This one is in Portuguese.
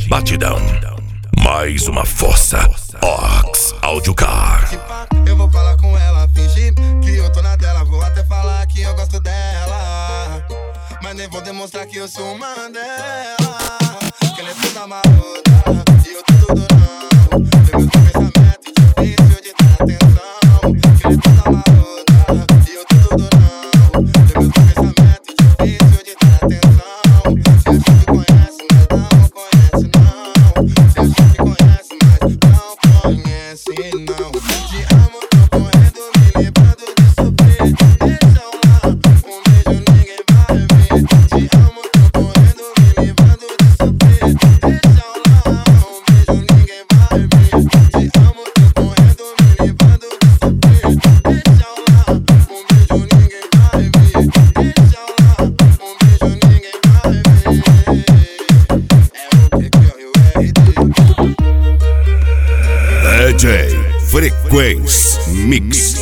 batidão. Mais uma força. Ox Audiocar. Eu vou falar com ela, fingir que eu tô na dela. Vou até falar que eu gosto dela, mas nem vou demonstrar que eu sou uma dela. Que ela é toda marota e eu tô tudo não. Vem meu pensamento difícil de dar atenção. Que ela é toda marota e eu tô tudo não. Vem meu pensamento difícil de dar atenção. Você acha que conhece, mas não conhece não. Você acha que conhece, mas não conhece não. Te amo, tô correndo, me livrando de sofrer. Deixa eu lá, um beijo ninguém vai ver. Te amo, tô correndo, me livrando de sofrer. Deixa eu lá, um beijo ninguém vai ver. Te amo, tô correndo, me livrando de sofrer. Deixa eu lá, um beijo ninguém vai ver. Deixa eu lá, um beijo ninguém vai ver. É o PQ e o RD. DJ Frequência Mix.